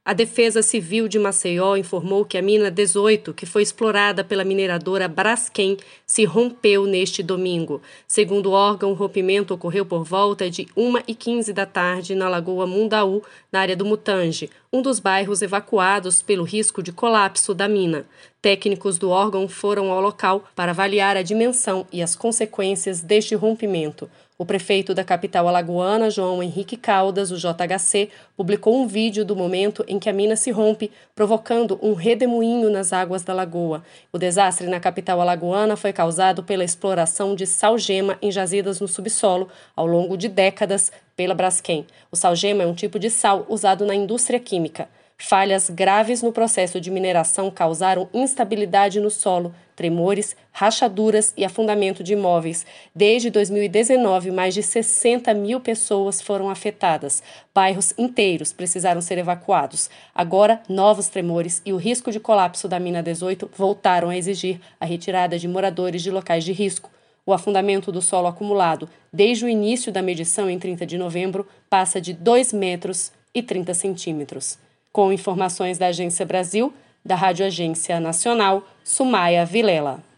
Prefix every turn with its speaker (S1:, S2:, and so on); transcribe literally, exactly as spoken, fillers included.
S1: A Defesa Civil de Maceió informou que a mina dezoito, que foi explorada pela mineradora Braskem, se rompeu neste domingo. Segundo o órgão, o rompimento ocorreu por volta de uma e quinze da tarde na Lagoa Mundaú, na área do Mutange, um dos bairros evacuados pelo risco de colapso da mina. Técnicos do órgão foram ao local para avaliar a dimensão e as consequências deste rompimento. O prefeito da capital alagoana, João Henrique Caldas, o J H C, publicou um vídeo do momento em que a mina se rompe, provocando um redemoinho nas águas da lagoa. O desastre na capital alagoana foi causado pela exploração de sal-gema em jazidas no subsolo ao longo de décadas pela Braskem. O sal-gema é um tipo de sal usado na indústria química. Falhas graves no processo de mineração causaram instabilidade no solo, tremores, rachaduras e afundamento de imóveis. Desde dois mil e dezenove, mais de sessenta mil pessoas foram afetadas. Bairros inteiros precisaram ser evacuados. Agora, novos tremores e o risco de colapso da mina dezoito voltaram a exigir a retirada de moradores de locais de risco. O afundamento do solo acumulado desde o início da medição em trinta de novembro passa de dois metros e trinta centímetros. Com informações da Agência Brasil, da Rádio Agência Nacional, Sumaia Vilela.